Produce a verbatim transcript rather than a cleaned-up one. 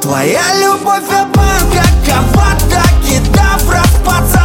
Твоя любовь обман, как аватар, кедавра в пацан.